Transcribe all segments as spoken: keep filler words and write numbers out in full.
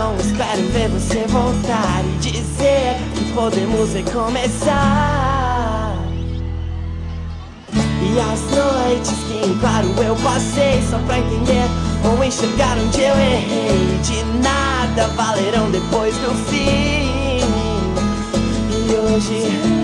não espero ver você voltar e dizer que podemos recomeçar. E as noites que em claro eu passei só pra entender ou enxergar onde eu errei, de nada valerão depois do fim. E hoje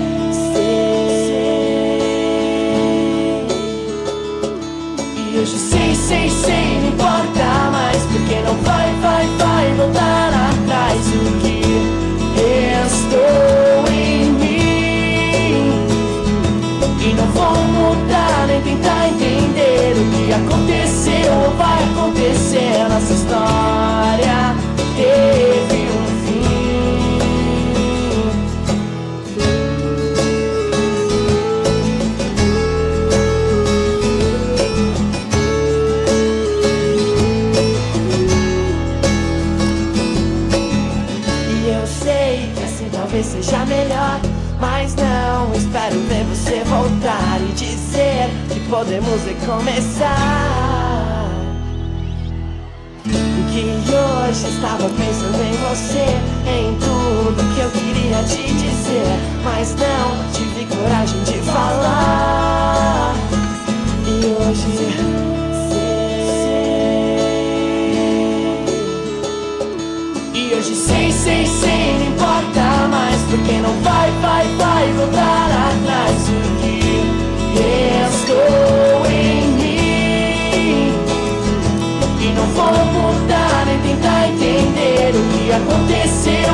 E hoje sei, sei, sei, não importa mais, porque não vai, vai, vai voltar atrás. O que restou em mim, e não vou mudar nem tentar entender o que aconteceu ou vai acontecer. Nossa história teve um talvez seja melhor, mas não espero ver você voltar e dizer que podemos recomeçar. Que hoje estava pensando em você, em tudo que eu queria te dizer, mas não tive coragem de falar. E hoje E hoje sei, sei, sei, não importa mais, porque não vai, vai, vai voltar atrás. O que restou em mim, e não vou mudar nem tentar entender o que aconteceu